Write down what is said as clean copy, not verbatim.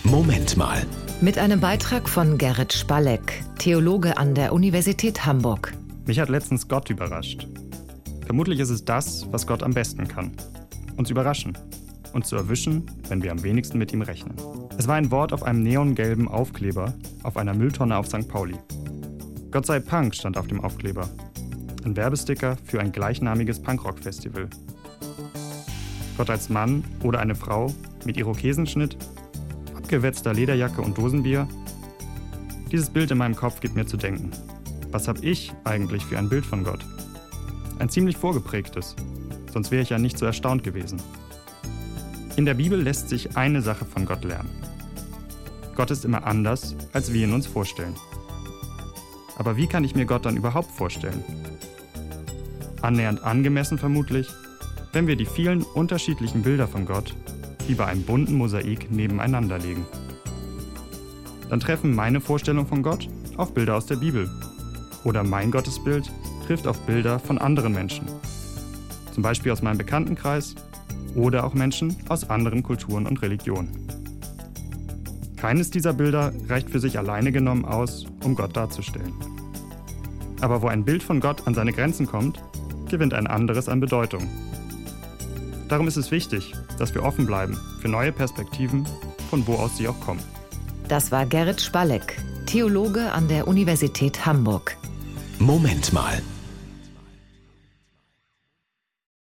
Moment mal. Mit einem Beitrag von Gerrit Spalleck, Theologe an der Universität Hamburg. Mich hat letztens Gott überrascht. Vermutlich ist es das, was Gott am besten kann. Uns überraschen. Uns zu erwischen, wenn wir am wenigsten mit ihm rechnen. Es war ein Wort auf einem neongelben Aufkleber auf einer Mülltonne auf St. Pauli. Gott sei Punk stand auf dem Aufkleber. Ein Werbesticker für ein gleichnamiges Punkrock-Festival. Gott als Mann oder eine Frau mit Irokesenschnitt, abgewetzter Lederjacke und Dosenbier. Dieses Bild in meinem Kopf gibt mir zu denken. Was habe ich eigentlich für ein Bild von Gott? Ein ziemlich vorgeprägtes, sonst wäre ich ja nicht so erstaunt gewesen. In der Bibel lässt sich eine Sache von Gott lernen. Gott ist immer anders, als wir ihn uns vorstellen. Aber wie kann ich mir Gott dann überhaupt vorstellen? Annähernd angemessen vermutlich, wenn wir die vielen unterschiedlichen Bilder von Gott wie bei einem bunten Mosaik nebeneinander legen. Dann treffen meine Vorstellungen von Gott auf Bilder aus der Bibel. Oder mein Gottesbild trifft auf Bilder von anderen Menschen. Zum Beispiel aus meinem Bekanntenkreis oder auch Menschen aus anderen Kulturen und Religionen. Keines dieser Bilder reicht für sich alleine genommen aus, um Gott darzustellen. Aber wo ein Bild von Gott an seine Grenzen kommt, gewinnt ein anderes an Bedeutung. Darum ist es wichtig, dass wir offen bleiben für neue Perspektiven, von wo aus sie auch kommen. Das war Gerrit Spalleck, Theologe an der Universität Hamburg. Moment mal.